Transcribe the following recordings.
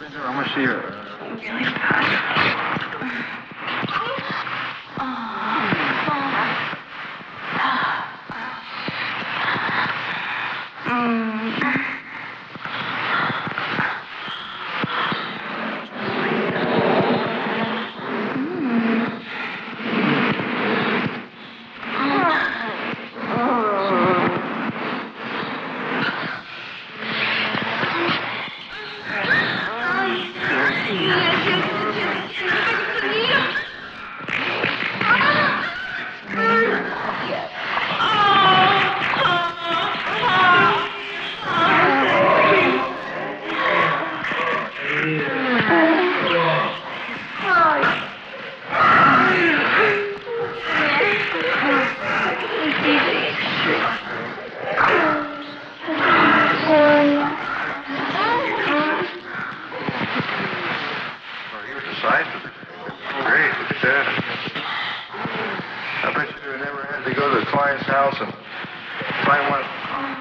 I'm gonna see her. Really bad. I bet you never had to go to the client's house and find one.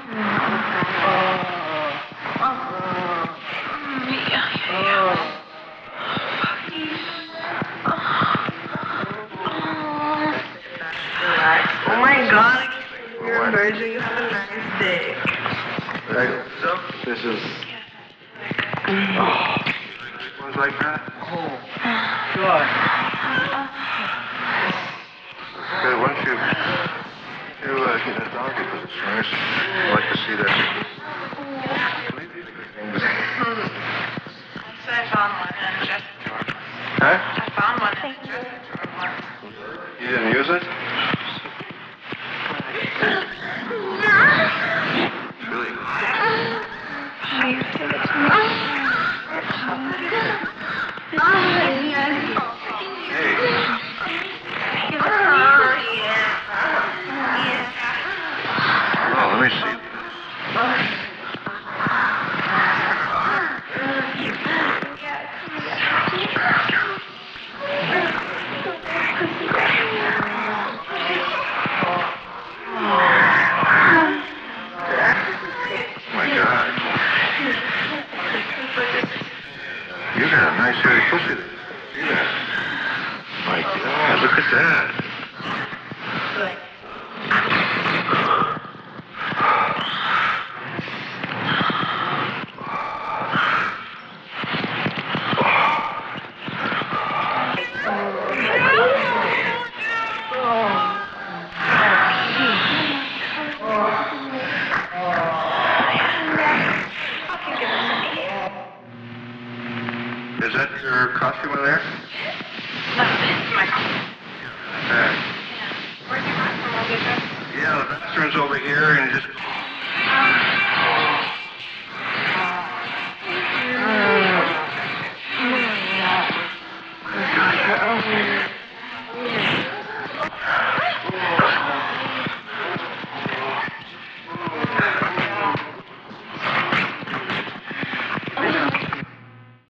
Oh my God, you're a virgin. You have a nice day. This is. One's like that? Oh, God. Okay, why don't you get a doggy for this nurse? I'd like to see that. I found one in the dressing drawer. Huh? I found one in the dressing drawer once. You didn't use it? Really? Will you give it to me? Oh, let me see. Oh my God. You got a nice hairy pussy there. See that? My God, look at that. Is that your costume in there? No, it's my costume. Yeah. Where's your costume? Yeah, the bathroom's over here, and just